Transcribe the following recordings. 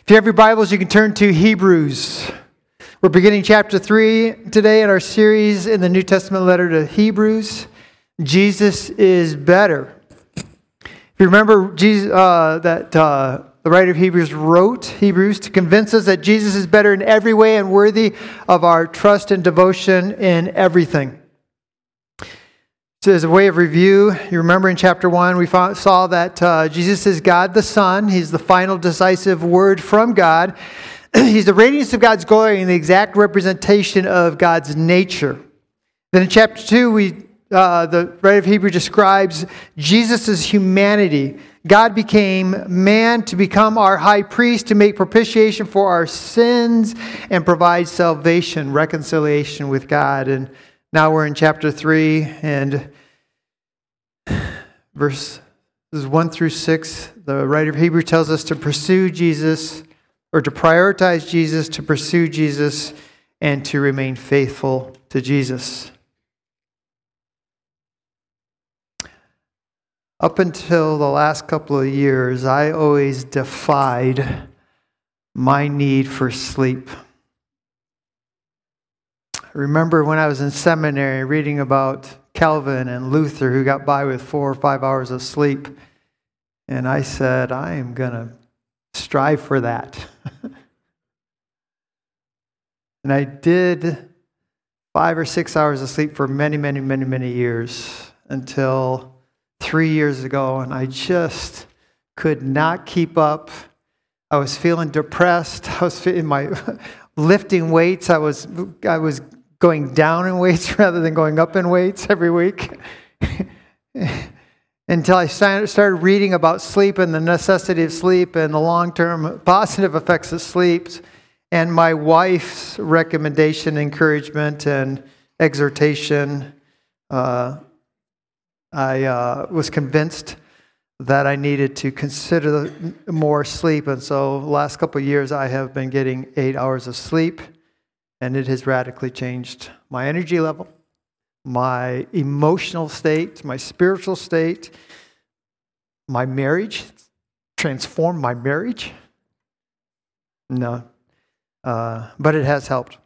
If you have your Bibles, you can turn to Hebrews. We're beginning chapter 3 today in our series in the New Testament letter to Hebrews. Jesus is better. If you remember, the writer of Hebrews wrote Hebrews to convince us that Jesus is better in every way and worthy of our trust and devotion in everything. So as a way of review, you remember in chapter 1, we saw that Jesus is God the Son. He's the final decisive word from God. He's the radiance of God's glory and the exact representation of God's nature. Then in chapter 2, the writer of Hebrews describes Jesus' humanity. God became man to become our high priest, to make propitiation for our sins and provide salvation, reconciliation with God. And now we're in chapter 3 and verses 1 through 6. The writer of Hebrews tells us to pursue Jesus, or to prioritize Jesus, to pursue Jesus, and to remain faithful to Jesus. Up until the last couple of years, I always defied my need for sleep. I remember when I was in seminary reading about Calvin and Luther who got by with 4 or 5 hours of sleep. And I said, I am going to strive for that. And I did 5 or 6 hours of sleep for many years until 3 years ago. And I just could not keep up. I was feeling depressed. I was in my lifting weights. I was going down in weights rather than going up in weights every week. Until I started reading about sleep and the necessity of sleep and the long-term positive effects of sleep, and my wife's recommendation, encouragement, and exhortation. I was convinced that I needed to consider more sleep, and so the last couple of years I have been getting 8 hours of sleep. And it has radically changed my energy level, my emotional state, my spiritual state, my marriage. Transformed my marriage. No. But it has helped.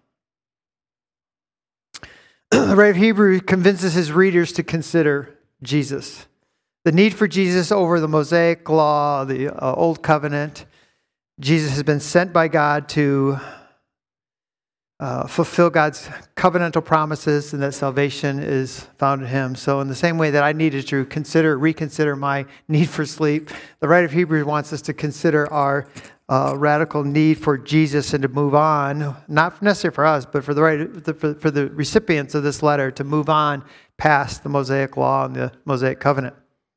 The writer of Hebrews convinces his readers to consider Jesus. The need for Jesus over the Mosaic law, the Old Covenant. Jesus has been sent by God to fulfill God's covenantal promises, and that salvation is found in Him. So in the same way that I needed to reconsider my need for sleep, the writer of Hebrews wants us to consider our radical need for Jesus and to move on, not necessarily for us, but for the recipients of this letter, to move on past the Mosaic law and the Mosaic covenant.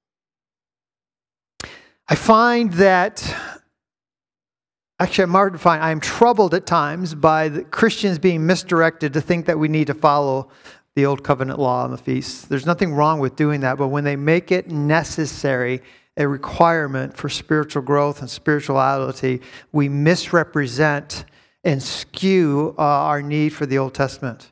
I find that I'm hard to find. I am troubled at times by the Christians being misdirected to think that we need to follow the Old Covenant law and the feasts. There's nothing wrong with doing that, but when they make it necessary, a requirement for spiritual growth and spirituality, we misrepresent and skew our need for the Old Testament.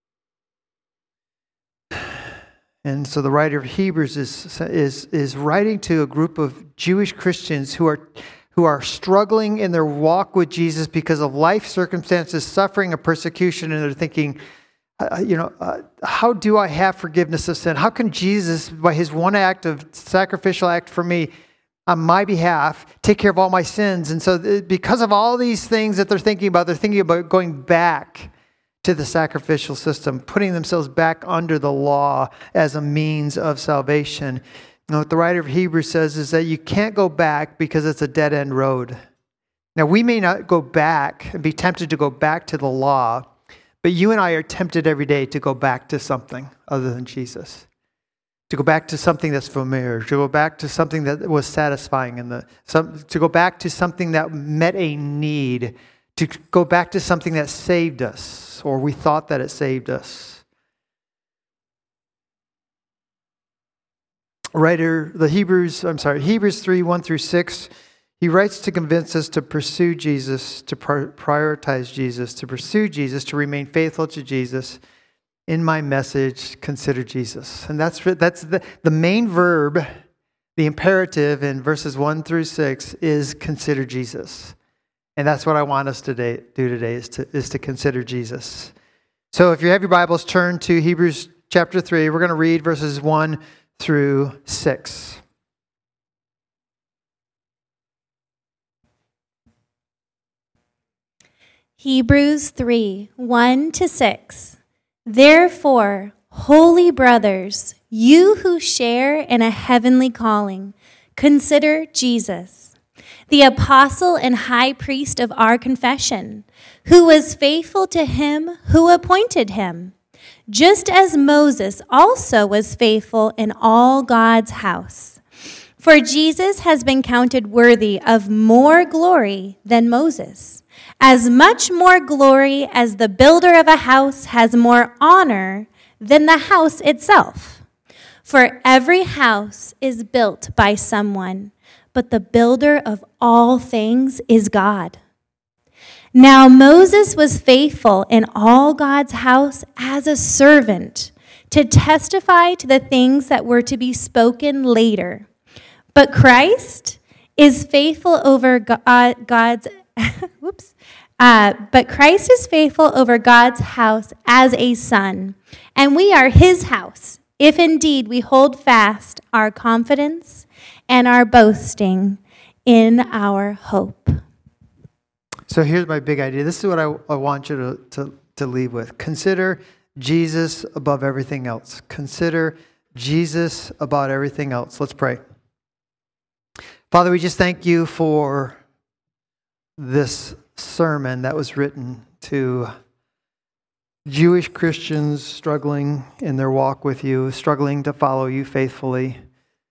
And so the writer of Hebrews is writing to a group of Jewish Christians who are struggling in their walk with Jesus because of life circumstances, suffering, and persecution, and they're thinking, how do I have forgiveness of sin? How can Jesus, by His one sacrificial act for me, on my behalf, take care of all my sins? And so because of all these things that they're thinking about going back to the sacrificial system, putting themselves back under the law as a means of salvation. Now, what the writer of Hebrews says is that you can't go back because it's a dead-end road. Now, we may not go back and be tempted to go back to the law, but you and I are tempted every day to go back to something other than Jesus. To go back to something that's familiar, to go back to something that was satisfying, to go back to something that met a need, to go back to something that saved us, or we thought that it saved us. Hebrews 3, 1 through 6, he writes to convince us to pursue Jesus, to prioritize Jesus, to pursue Jesus, to remain faithful to Jesus. In my message, consider Jesus. And that's the main verb, the imperative in verses 1 through 6 is consider Jesus. And that's what I want us to do today is to consider Jesus. So if you have your Bibles, turn to Hebrews chapter 3. We're going to read verses 1 through 6. Hebrews 3, 1 to 6. Therefore, holy brothers, you who share in a heavenly calling, consider Jesus, the apostle and high priest of our confession, who was faithful to him who appointed him, just as Moses also was faithful in all God's house. For Jesus has been counted worthy of more glory than Moses, as much more glory as the builder of a house has more honor than the house itself. For every house is built by someone, but the builder of all things is God. Now Moses was faithful in all God's house as a servant to testify to the things that were to be spoken later. But Christ is faithful over God's house as a son, and we are his house, if indeed we hold fast our confidence and our boasting in our hope. So here's my big idea. This is what I want you to leave with. Consider Jesus above everything else. Consider Jesus above everything else. Let's pray. Father, we just thank you for this sermon that was written to Jewish Christians struggling in their walk with you, struggling to follow you faithfully.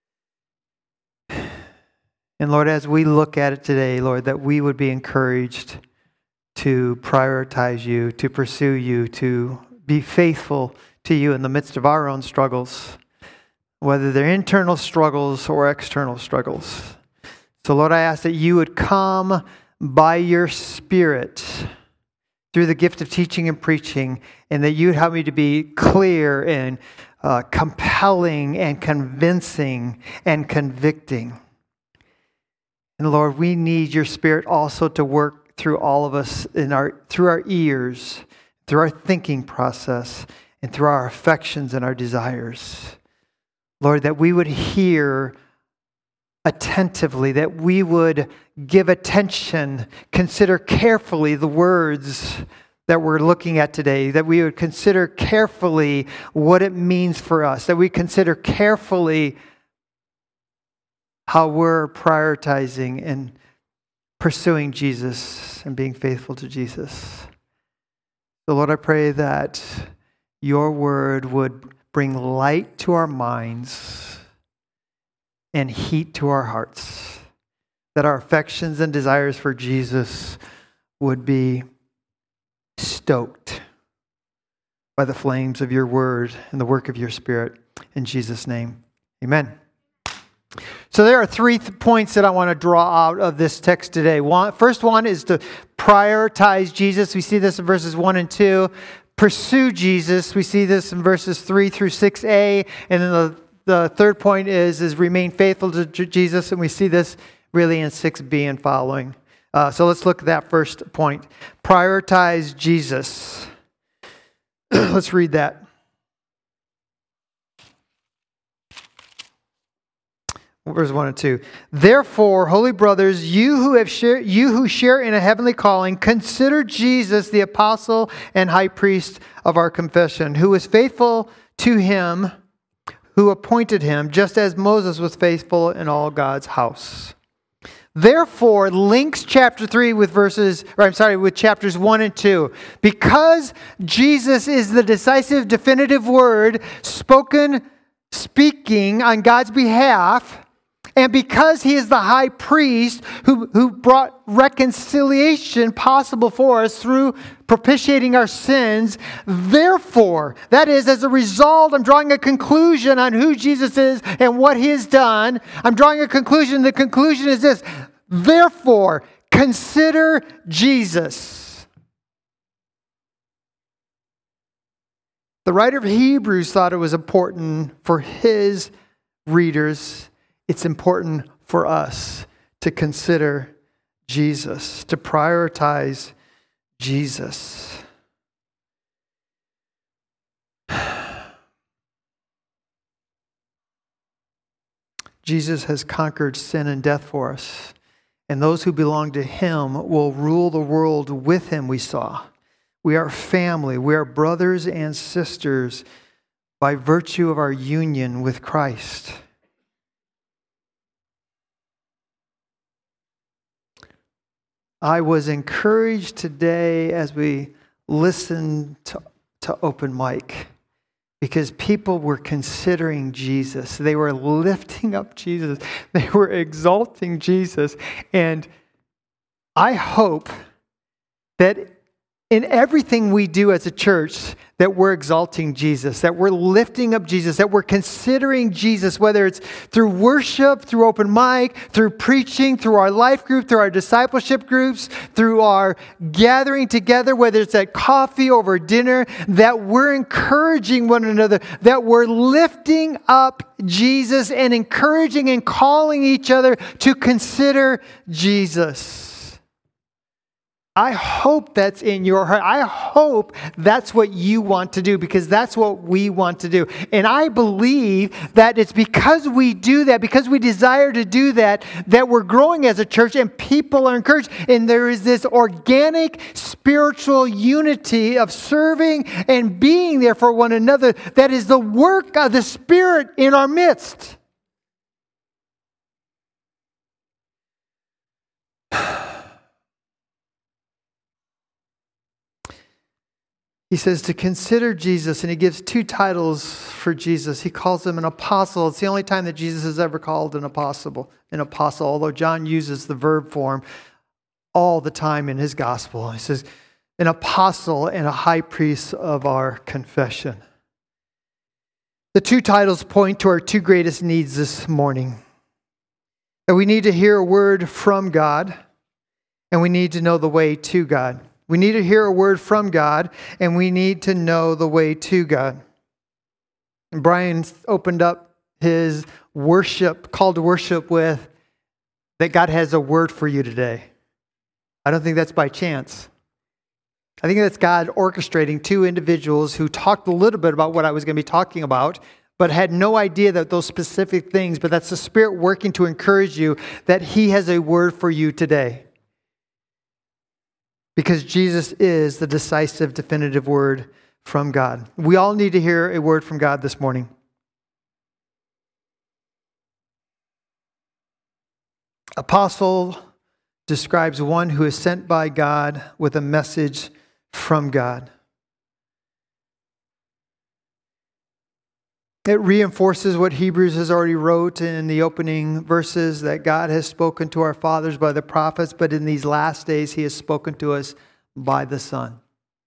And Lord, as we look at it today, Lord, that we would be encouraged to prioritize you, to pursue you, to be faithful to you in the midst of our own struggles, whether they're internal struggles or external struggles. So Lord, I ask that you would come by your Spirit through the gift of teaching and preaching, and that you would help me to be clear and compelling and convincing and convicting. And Lord, we need your Spirit also to work through all of us through our ears, through our thinking process, and through our affections and our desires. Lord, that we would hear attentively, that we would give attention, consider carefully the words that we're looking at today, that we would consider carefully what it means for us, that we consider carefully how we're prioritizing and pursuing Jesus and being faithful to Jesus. So Lord, I pray that your word would bring light to our minds and heat to our hearts, that our affections and desires for Jesus would be stoked by the flames of your word and the work of your Spirit. In Jesus' name, amen. So there are 3 points that I want to draw out of this text today. First one is to prioritize Jesus. We see this in verses 1 and 2. Pursue Jesus. We see this in verses 3 through 6a. And then the third point is remain faithful to Jesus. And we see this really in 6b and following. So let's look at that first point. Prioritize Jesus. Let's read that. Verse 1 and 2. Therefore, holy brothers, you who share in a heavenly calling, consider Jesus the apostle and high priest of our confession, who was faithful to him who appointed him, just as Moses was faithful in all God's house. Therefore, links chapter 3 with chapters 1 and 2. Because Jesus is the decisive, definitive word speaking on God's behalf, and because he is the high priest who brought reconciliation possible for us through propitiating our sins, therefore, that is, as a result, I'm drawing a conclusion on who Jesus is and what he has done. I'm drawing a conclusion. The conclusion is this: therefore, consider Jesus. The writer of Hebrews thought it was important for his readers. It's important for us to consider Jesus, to prioritize Jesus. Jesus has conquered sin and death for us. And those who belong to him will rule the world with him, we saw. We are family. We are brothers and sisters by virtue of our union with Christ. I was encouraged today as we listened to Open Mic, because people were considering Jesus. They were lifting up Jesus. They were exalting Jesus. And I hope that in everything we do as a church, that we're exalting Jesus, that we're lifting up Jesus, that we're considering Jesus, whether it's through worship, through Open Mic, through preaching, through our life group, through our discipleship groups, through our gathering together, whether it's at coffee over dinner, that we're encouraging one another, that we're lifting up Jesus and encouraging and calling each other to consider Jesus. I hope that's in your heart. I hope that's what you want to do, because that's what we want to do. And I believe that it's because we do that, because we desire to do that, that we're growing as a church and people are encouraged. And there is this organic spiritual unity of serving and being there for one another that is the work of the Spirit in our midst. He says to consider Jesus, and he gives two titles for Jesus. He calls him an apostle. It's the only time that Jesus is ever called an apostle, although John uses the verb form all the time in his gospel. He says, an apostle and a high priest of our confession. The two titles point to our two greatest needs this morning. That we need to hear a word from God, and we need to know the way to God. We need to hear a word from God, and we need to know the way to God. And Brian opened up his call to worship with that God has a word for you today. I don't think that's by chance. I think that's God orchestrating two individuals who talked a little bit about what I was going to be talking about, but had no idea that those specific things, but that's the Spirit working to encourage you that he has a word for you today. Because Jesus is the decisive, definitive word from God. We all need to hear a word from God this morning. Apostle describes one who is sent by God with a message from God. It reinforces what Hebrews has already wrote in the opening verses, that God has spoken to our fathers by the prophets, but in these last days he has spoken to us by the Son.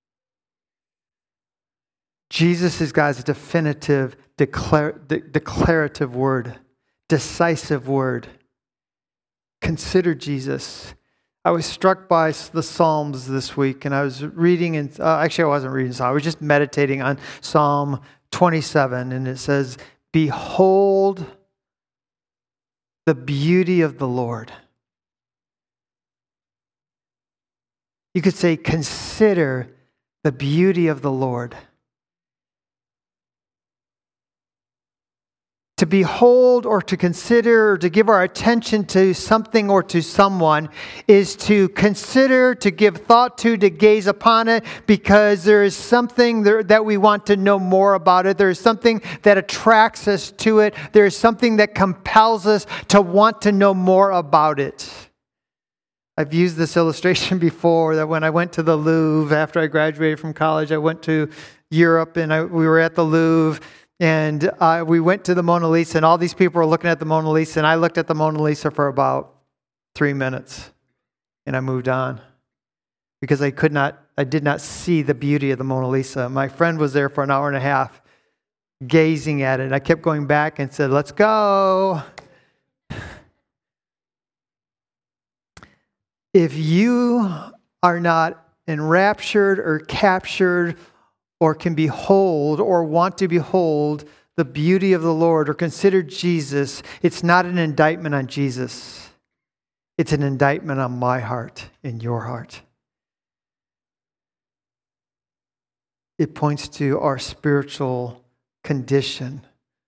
Jesus is God's definitive, declarative word, decisive word. Consider Jesus. I was struck by the Psalms this week, and I was reading, actually I wasn't reading Psalms, I was just meditating on Psalm 27, and it says, behold the beauty of the Lord. You could say, consider the beauty of the Lord. To behold or to consider or to give our attention to something or to someone is to consider, to give thought to gaze upon it, because there is something there that we want to know more about it. There is something that attracts us to it. There is something that compels us to want to know more about it. I've used this illustration before, that when I went to the Louvre after I graduated from college, I went to Europe and we were at the Louvre. And we went to the Mona Lisa, and all these people were looking at the Mona Lisa, and I looked at the Mona Lisa for about 3 minutes, and I moved on because I did not see the beauty of the Mona Lisa. My friend was there for an hour and a half gazing at it. I kept going back and said, let's go. If you are not enraptured or captured or can behold or want to behold the beauty of the Lord or consider Jesus, it's not an indictment on Jesus. It's an indictment on my heart and your heart. It points to our spiritual condition.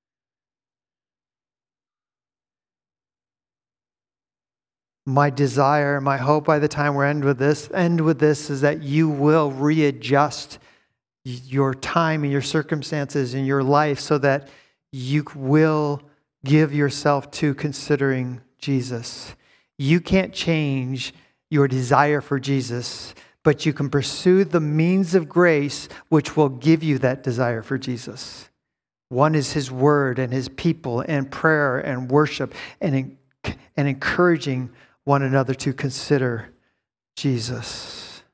My desire, my hope by the time we end with this is that you will readjust your time and your circumstances in your life so that you will give yourself to considering Jesus. You can't change your desire for Jesus, but you can pursue the means of grace which will give you that desire for Jesus. One is His Word and His people and prayer and worship and encouraging one another to consider Jesus.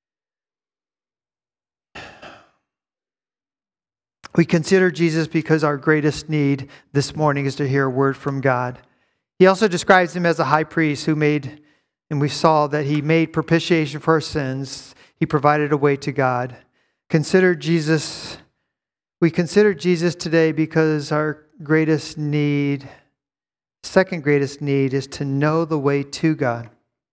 We consider Jesus because our greatest need this morning is to hear a word from God. He also describes Him as a high priest who made, and we saw that He made propitiation for our sins. He provided a way to God. Consider Jesus. We consider Jesus today because our greatest need, second greatest need, is to know the way to God.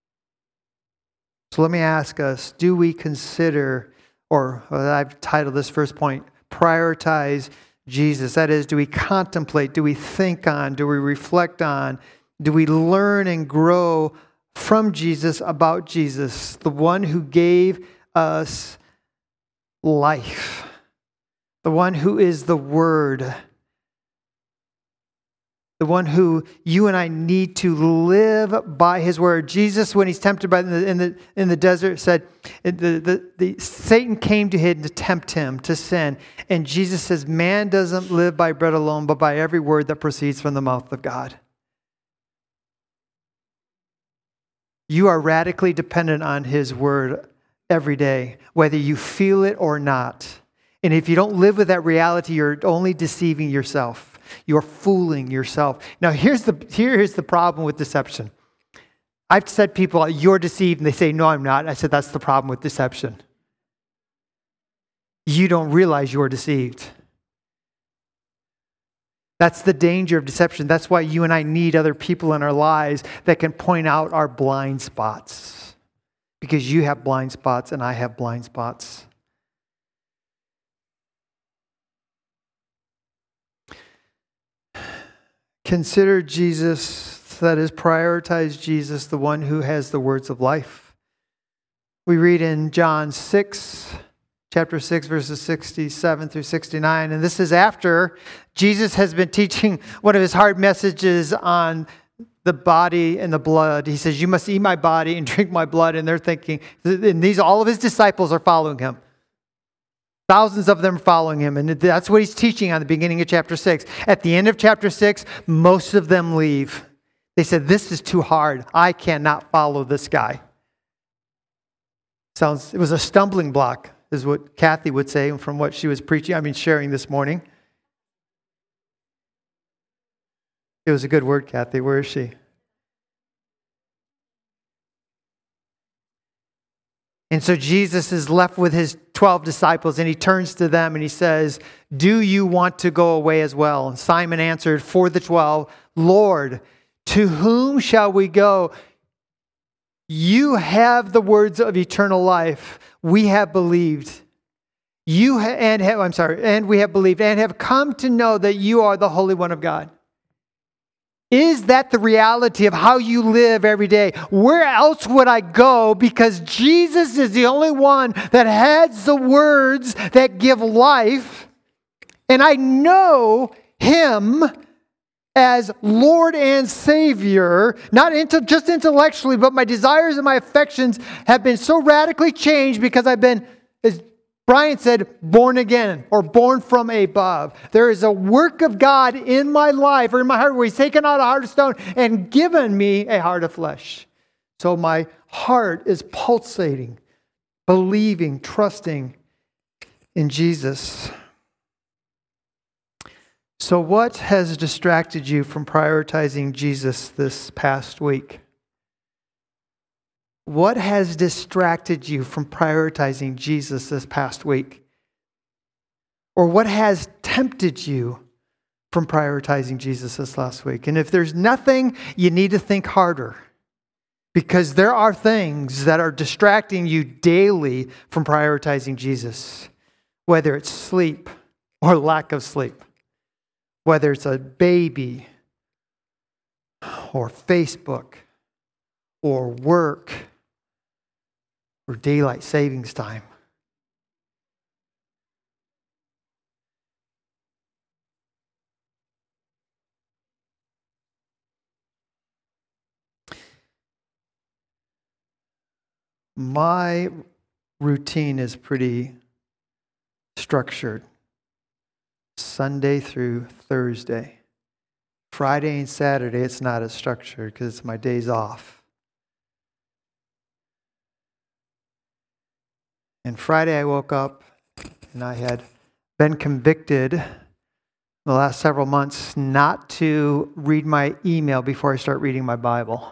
So let me ask us, do we consider, or I've titled this first point, prioritize Jesus? That is, do we contemplate, do we think on, do we reflect on, do we learn and grow from Jesus about Jesus, the one who gave us life, the one who is the Word, the one who you and I need to live by His Word. Jesus, when He's tempted by in the desert, said, Satan came to him to tempt Him to sin. And Jesus says, man doesn't live by bread alone, but by every word that proceeds from the mouth of God. You are radically dependent on His Word every day, whether you feel it or not. And if you don't live with that reality, you're only deceiving yourself. You're fooling yourself. Now, here's the problem with deception. I've said people, you're deceived, and they say, no, I'm not. I said, that's the problem with deception. You don't realize you're deceived. That's the danger of deception. That's why you and I need other people in our lives that can point out our blind spots. Because you have blind spots and I have blind spots. Consider Jesus, that is, prioritize Jesus, the one who has the words of life. We read in John 6, chapter 6, verses 67 through 69. And this is after Jesus has been teaching one of His hard messages on the body and the blood. He says, you must eat my body and drink my blood. And they're thinking, and all of His disciples are following Him. Thousands of them following Him. And that's what He's teaching on the beginning of chapter 6. At the end of chapter 6, most of them leave. They said, this is too hard. I cannot follow this guy. It was a stumbling block, is what Kathy would say from what she was sharing this morning. It was a good word, Kathy. Where is she? And so Jesus is left with His 12 disciples, and He turns to them and He says, do you want to go away as well? And Simon answered for the 12, Lord, to whom shall we go? You have the words of eternal life. We have believed. And we have believed and have come to know that you are the Holy One of God. Is that the reality of how you live every day? Where else would I go? Because Jesus is the only one that has the words that give life. And I know Him as Lord and Savior, not just intellectually, but my desires and my affections have been so radically changed because I've been, as Brian said, born again or born from above. There is a work of God in my life or in my heart where He's taken out a heart of stone and given me a heart of flesh. So my heart is pulsating, believing, trusting in Jesus. So what has distracted you from prioritizing Jesus this past week? What has distracted you from prioritizing Jesus this past week? Or what has tempted you from prioritizing Jesus this last week? And if there's nothing, you need to think harder. Because there are things that are distracting you daily from prioritizing Jesus. Whether it's sleep or lack of sleep. Whether it's a baby or Facebook or work or daylight savings time. My routine is pretty structured. Sunday through Thursday. Friday and Saturday, it's not as structured because it's my days off. And Friday I woke up and I had been convicted the last several months not to read my email before I start reading my Bible.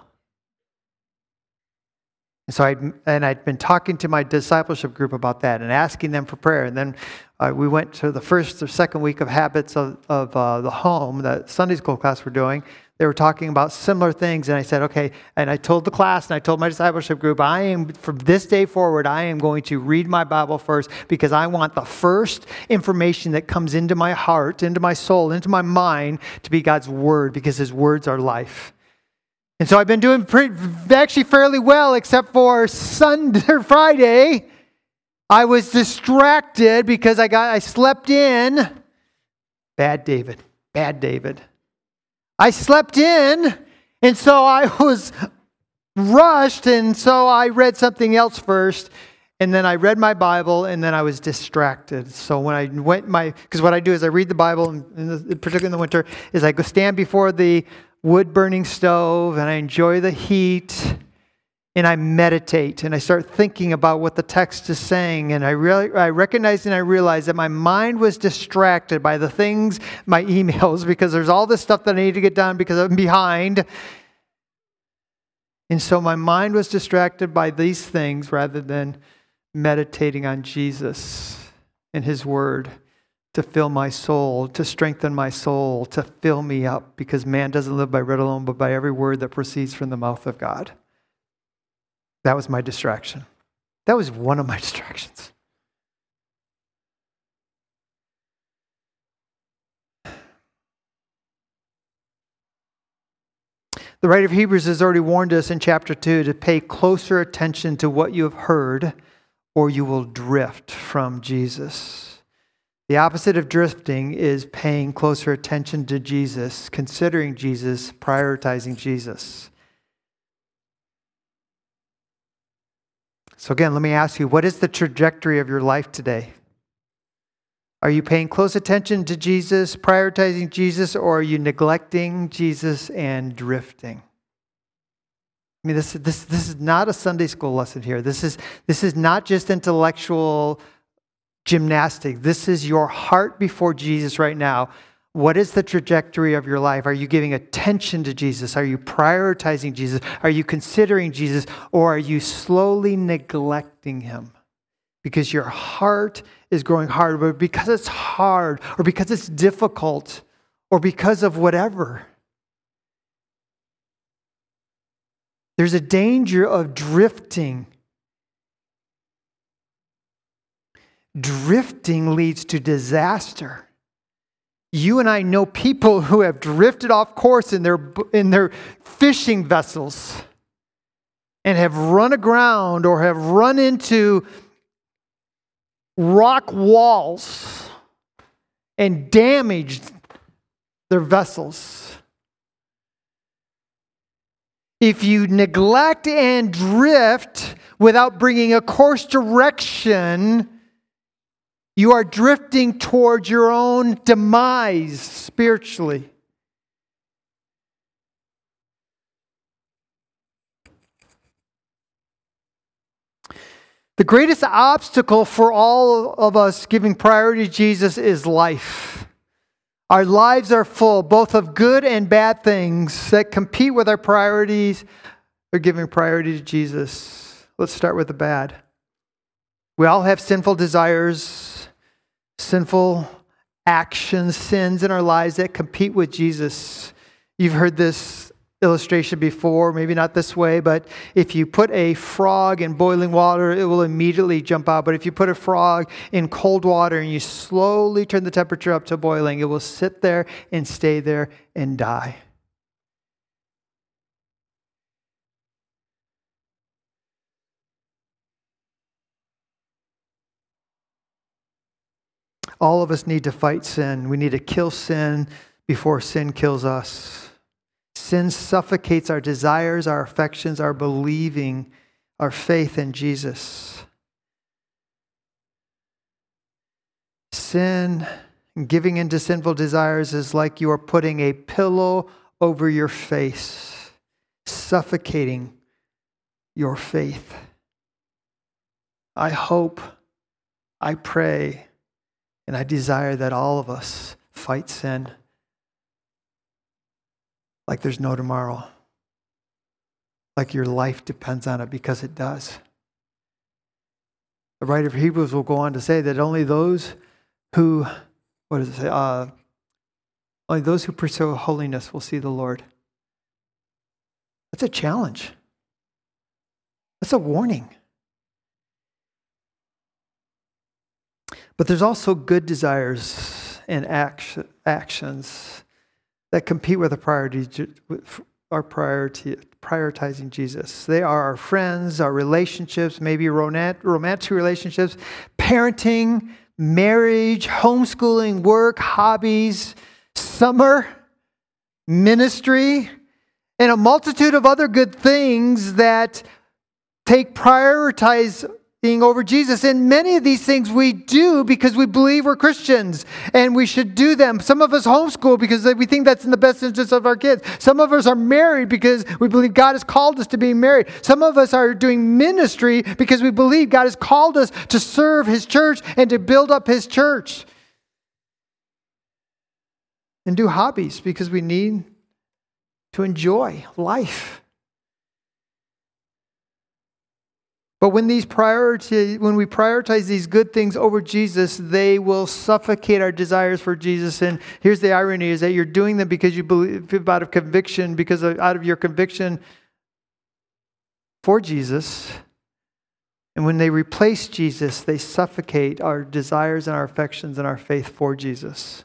So I'd been talking to my discipleship group about that and asking them for prayer. And then we went to the first or second week of Habits of the Home, that Sunday school class we're doing. They were talking about similar things. And I said, okay. And I told the class and I told my discipleship group, from this day forward, I am going to read my Bible first because I want the first information that comes into my heart, into my soul, into my mind to be God's Word, because His words are life. And so I've been doing actually fairly well, except for Friday. I was distracted because I slept in. Bad David. I slept in, and so I was rushed, and so I read something else first, and then I read my Bible, and then I was distracted. So when I because what I do is I read the Bible, and particularly in the winter, is I go stand before the wood-burning stove, and I enjoy the heat, and I meditate, and I start thinking about what the text is saying, and I recognized and I realized that my mind was distracted by the things, my emails, because there's all this stuff that I need to get done because I'm behind. And so my mind was distracted by these things rather than meditating on Jesus and His Word to fill my soul, to strengthen my soul, to fill me up, because man doesn't live by bread alone, but by every word that proceeds from the mouth of God. That was my distraction. That was one of my distractions. The writer of Hebrews has already warned us in chapter 2 to pay closer attention to what you have heard, or you will drift from Jesus. The opposite of drifting is paying closer attention to Jesus, considering Jesus, prioritizing Jesus. So again, let me ask you, what is the trajectory of your life today? Are you paying close attention to Jesus, prioritizing Jesus, or are you neglecting Jesus and drifting? I mean, this is not a Sunday school lesson here. This is not just intellectual gymnastics. This is your heart before Jesus right now. What is the trajectory of your life? Are you giving attention to Jesus? Are you prioritizing Jesus? Are you considering Jesus? Or are you slowly neglecting Him? Because your heart is growing hard, but because it's hard, or because it's difficult, or because of whatever. There's a danger of drifting. Drifting leads to disaster. You and I know people who have drifted off course in their fishing vessels and have run aground or have run into rock walls and damaged their vessels. If you neglect and drift without bringing a course direction, you are drifting towards your own demise spiritually. The greatest obstacle for all of us giving priority to Jesus is life. Our lives are full, both of good and bad things that compete with our priorities or giving priority to Jesus. Let's start with the bad. We all have sinful desires, sinful actions, sins in our lives that compete with Jesus. You've heard this illustration before, maybe not this way, but if you put a frog in boiling water, it will immediately jump out. But if you put a frog in cold water and you slowly turn the temperature up to boiling, it will sit there and stay there and die. All of us need to fight sin. We need to kill sin before sin kills us. Sin suffocates our desires, our affections, our believing, our faith in Jesus. Sin, giving into sinful desires, is like you are putting a pillow over your face, suffocating your faith. I hope, I pray, and I desire that all of us fight sin like there's no tomorrow. Like your life depends on it, because it does. The writer of Hebrews will go on to say that only those who, what does it say? Only those who pursue holiness will see the Lord. That's a challenge. That's a warning. But there's also good desires and actions that compete with our prioritizing Jesus. They are our friends, our relationships, maybe romantic relationships, parenting, marriage, homeschooling, work, hobbies, summer, ministry, and a multitude of other good things that take prioritizing over Jesus. And many of these things we do because we believe we're Christians and we should do them. Some of us homeschool because we think that's in the best interest of our kids. Some of us are married because we believe God has called us to be married. Some of us are doing ministry because we believe God has called us to serve His church and to build up His church. And do hobbies because we need to enjoy life. But when we prioritize these good things over Jesus, they will suffocate our desires for Jesus. And here's the irony, is that you're doing them because you believe out of conviction, out of your conviction for Jesus. And when they replace Jesus, they suffocate our desires and our affections and our faith for Jesus.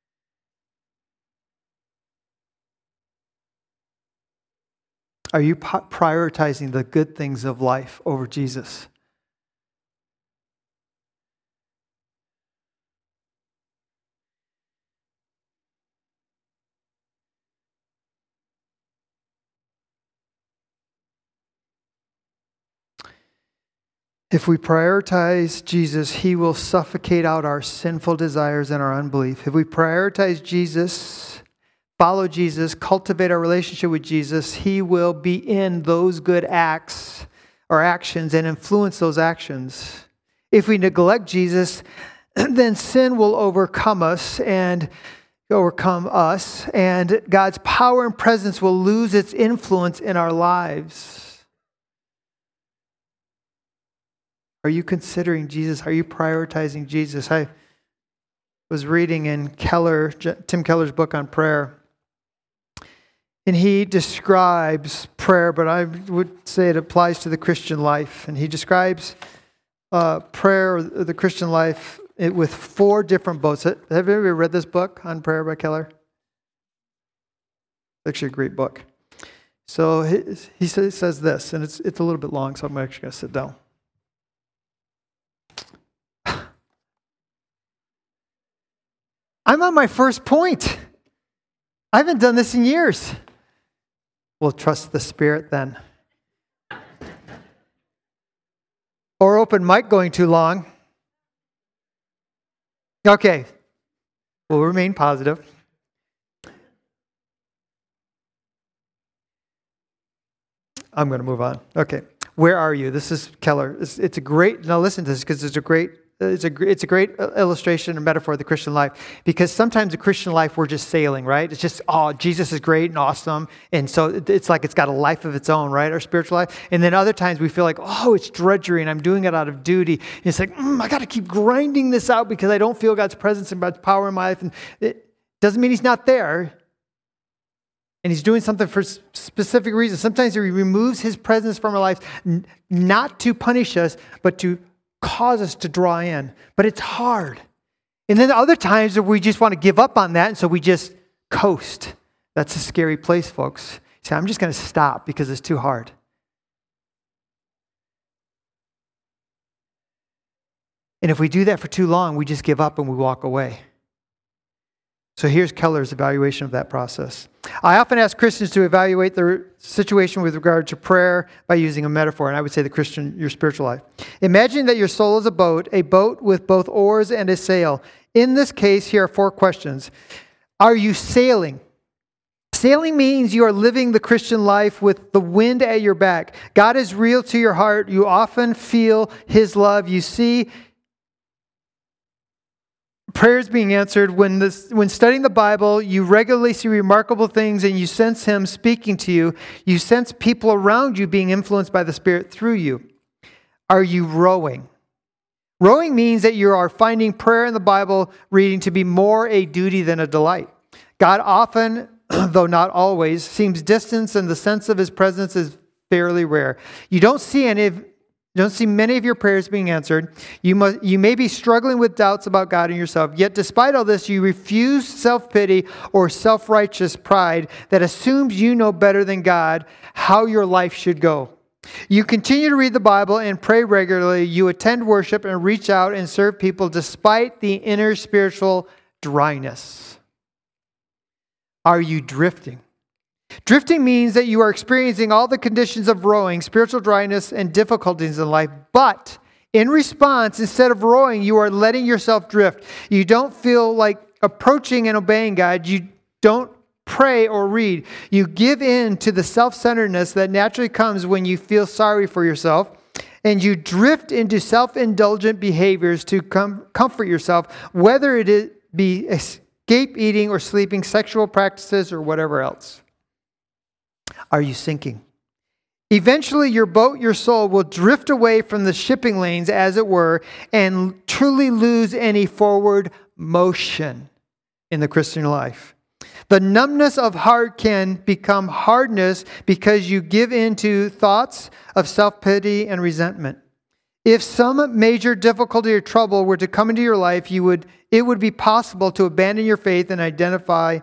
Are you prioritizing the good things of life over Jesus? If we prioritize Jesus, He will suffocate out our sinful desires and our unbelief. If we prioritize Jesus, follow Jesus, cultivate our relationship with Jesus, He will be in those good acts or actions and influence those actions. If we neglect Jesus, then sin will overcome us, and God's power and presence will lose its influence in our lives. Are you considering Jesus? Are you prioritizing Jesus? I was reading in Tim Keller's book on prayer. And he describes prayer, but I would say it applies to the Christian life. And he describes prayer, or the Christian life, with 4 different boats. Have you ever read this book on prayer by Keller? It's actually a great book. So he says this, and it's a little bit long, so I'm actually going to sit down. I'm on my first point. I haven't done this in years. We'll trust the Spirit then. Or open mic going too long. Okay. We'll remain positive. I'm going to move on. Okay. Where are you? This is Keller. It's a great, now listen to this because it's a great illustration and metaphor of the Christian life. Because sometimes the Christian life, we're just sailing, right? It's just, Jesus is great and awesome. And so it's like it's got a life of its own, right? Our spiritual life. And then other times we feel like, it's drudgery and I'm doing it out of duty. And it's like, I got to keep grinding this out because I don't feel God's presence and God's power in my life. And it doesn't mean He's not there. And he's doing something for specific reasons. Sometimes he removes his presence from our lives, not to punish us, but to cause us to draw in. But it's hard. And then other times we just want to give up on that, and so we just coast. That's a scary place, folks. You say, I'm just going to stop because it's too hard. And if we do that for too long, we just give up and we walk away. So here's Keller's evaluation of that process. I often ask Christians to evaluate their situation with regard to prayer by using a metaphor, and I would say your spiritual life. Imagine that your soul is a boat with both oars and a sail. In this case, here are 4 questions. Are you sailing? Sailing means you are living the Christian life with the wind at your back. God is real to your heart. You often feel His love. You see prayers being answered. When studying the Bible, you regularly see remarkable things and you sense Him speaking to you. You sense people around you being influenced by the Spirit through you. Are you rowing? Rowing means that you are finding prayer in the Bible reading to be more a duty than a delight. God often, though not always, seems distant, and the sense of His presence is fairly rare. You don't see many of your prayers being answered. You may be struggling with doubts about God and yourself. Yet despite all this, you refuse self-pity or self-righteous pride that assumes you know better than God how your life should go. You continue to read the Bible and pray regularly. You attend worship and reach out and serve people despite the inner spiritual dryness. Are you drifting? Drifting means that you are experiencing all the conditions of rowing, spiritual dryness, and difficulties in life. But in response, instead of rowing, you are letting yourself drift. You don't feel like approaching and obeying God. You don't pray or read. You give in to the self-centeredness that naturally comes when you feel sorry for yourself. And you drift into self-indulgent behaviors to comfort yourself, whether it be escape eating or sleeping, sexual practices, or whatever else. Are you sinking? Eventually, your boat, your soul, will drift away from the shipping lanes, as it were, and truly lose any forward motion in the Christian life. The numbness of heart can become hardness because you give in to thoughts of self-pity and resentment. If some major difficulty or trouble were to come into your life, it would be possible to abandon your faith and identify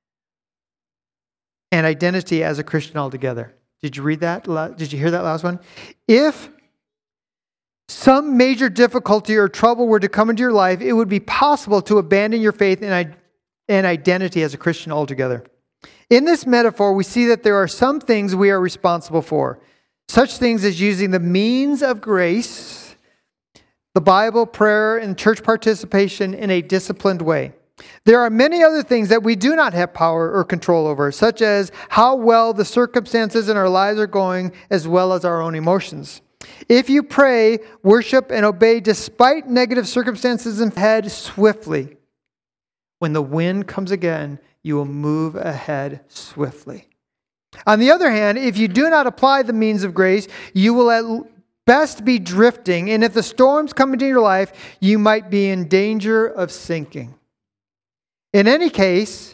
and identity as a Christian altogether. Did you read that? Did you hear that last one? If some major difficulty or trouble were to come into your life, it would be possible to abandon your faith and identity as a Christian altogether. In this metaphor, we see that there are some things we are responsible for. Such things as using the means of grace, the Bible, prayer, and church participation in a disciplined way. There are many other things that we do not have power or control over, such as how well the circumstances in our lives are going, as well as our own emotions. If you pray, worship, and obey despite negative circumstances and head swiftly, when the wind comes again, you will move ahead swiftly. On the other hand, if you do not apply the means of grace, you will at best be drifting, and if the storms come into your life, you might be in danger of sinking. In any case,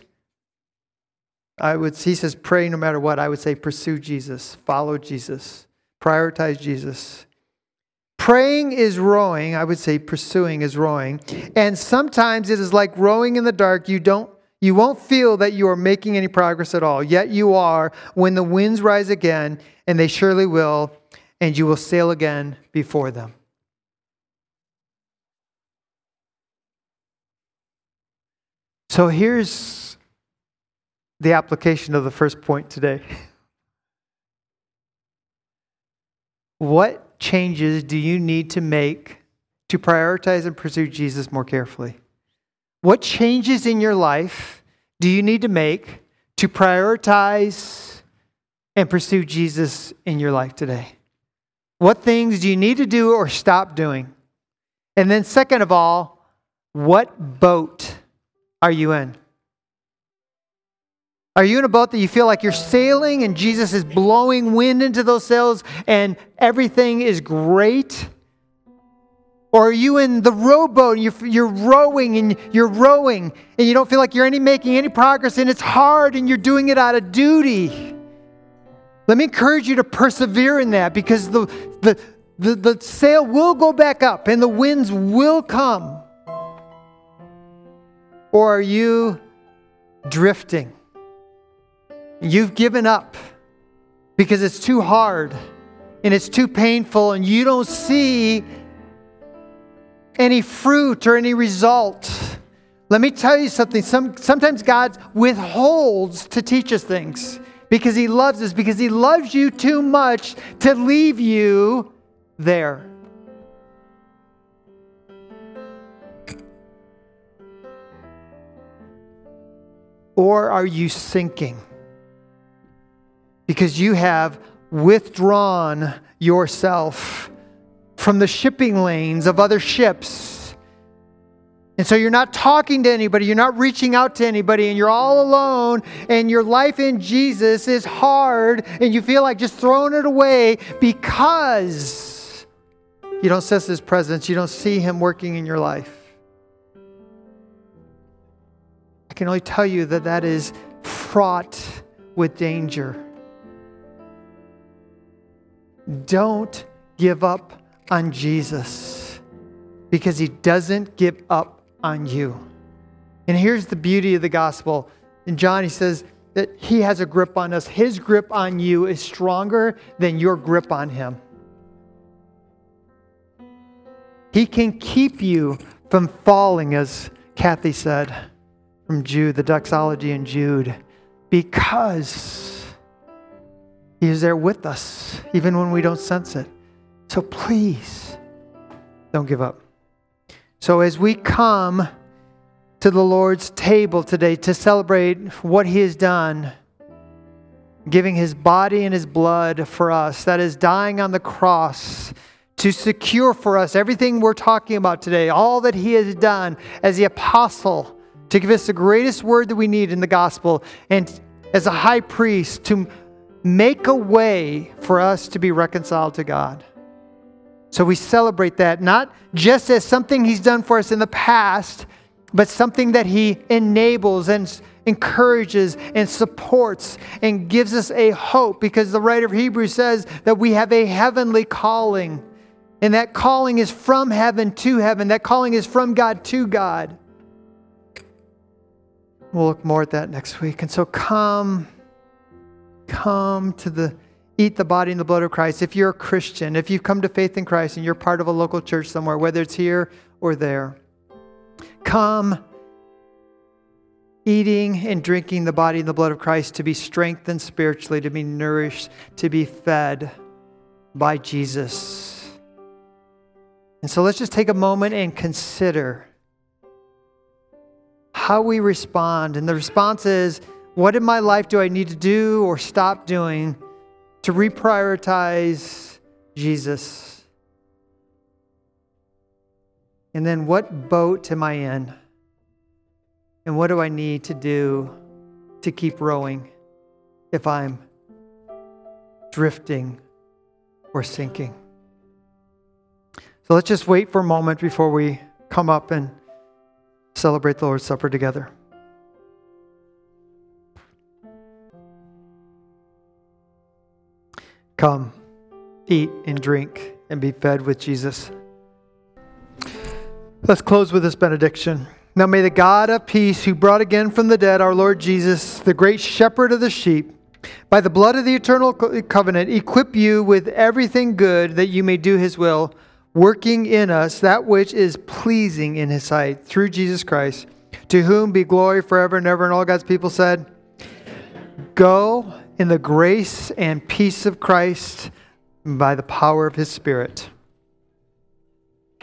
he says pray no matter what. I would say pursue Jesus, follow Jesus, prioritize Jesus. Praying is rowing. I would say pursuing is rowing. And sometimes it is like rowing in the dark. You won't feel that you are making any progress at all. Yet you are when the winds rise again, and they surely will, and you will sail again before them. So here's the application of the first point today. What changes do you need to make to prioritize and pursue Jesus more carefully? What changes in your life do you need to make to prioritize and pursue Jesus in your life today? What things do you need to do or stop doing? And then second of all, what boat are you in? Are you in a boat that you feel like you're sailing and Jesus is blowing wind into those sails and everything is great? Or are you in the rowboat and you're rowing and you don't feel like you're making any progress and it's hard and you're doing it out of duty? Let me encourage you to persevere in that, because the sail will go back up and the winds will come. Or are you drifting? You've given up because it's too hard and it's too painful and you don't see any fruit or any result. Let me tell you something. Sometimes God withholds to teach us things because He loves us, because He loves you too much to leave you there. Or are you sinking because you have withdrawn yourself from the shipping lanes of other ships? And so you're not talking to anybody, you're not reaching out to anybody, and you're all alone, and your life in Jesus is hard, and you feel like just throwing it away because you don't sense His presence, you don't see Him working in your life. I can only tell you that is fraught with danger. Don't give up on Jesus, because He doesn't give up on you. And here's the beauty of the gospel. In John, he says that He has a grip on us. His grip on you is stronger than your grip on Him. He can keep you from falling, as Kathy said, from Jude, the doxology in Jude, because He is there with us, even when we don't sense it. So please, don't give up. So as we come to the Lord's table today to celebrate what He has done, giving His body and His blood for us, that is dying on the cross to secure for us everything we're talking about today, all that He has done as the apostle to give us the greatest word that we need in the gospel, and as a high priest to make a way for us to be reconciled to God. So we celebrate that, not just as something He's done for us in the past, but something that He enables and encourages and supports and gives us a hope, because the writer of Hebrews says that we have a heavenly calling. And that calling is from heaven to heaven. That calling is from God to God. We'll look more at that next week. And so come to eat the body and the blood of Christ. If you're a Christian, if you've come to faith in Christ and you're part of a local church somewhere, whether it's here or there, come eating and drinking the body and the blood of Christ to be strengthened spiritually, to be nourished, to be fed by Jesus. And so let's just take a moment and consider how we respond. And the response is, what in my life do I need to do or stop doing to reprioritize Jesus? And then what boat am I in? And what do I need to do to keep rowing if I'm drifting or sinking? So let's just wait for a moment before we come up and celebrate the Lord's Supper together. Come, eat and drink and be fed with Jesus. Let's close with this benediction. Now may the God of peace, who brought again from the dead our Lord Jesus, the great shepherd of the sheep, by the blood of the eternal covenant, equip you with everything good that you may do His will, working in us that which is pleasing in His sight, through Jesus Christ, to whom be glory forever and ever. And all God's people said, go in the grace and peace of Christ by the power of His Spirit.